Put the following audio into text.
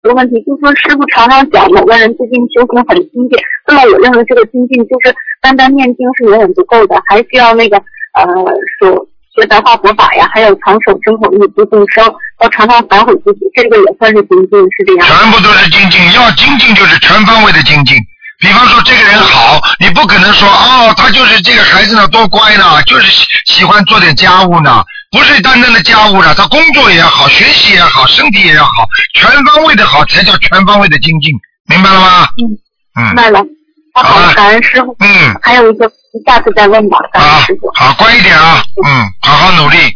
个问题，就是说师傅常常讲某个人最近修行很精进，那么我认为这个精进就是单单念经是远远不够的，还需要那个所学白话佛法呀，还有常守真口意度众生，要常常反悔自己，这个也算是精进，是这样。 全部都是精进，要精进就是全方位的精进。比方说这个人好，你不可能说他就是这个孩子呢多乖呢，就是喜欢做点家务呢，不是单单的家务呢，他工作也好，学习也好，身体也要好，全方位的好才叫全方位的精进，明白了吗？ 明白了。好，感恩师傅。还有一个，下次再问吧，感恩师傅。 好，乖一点啊。好好努力。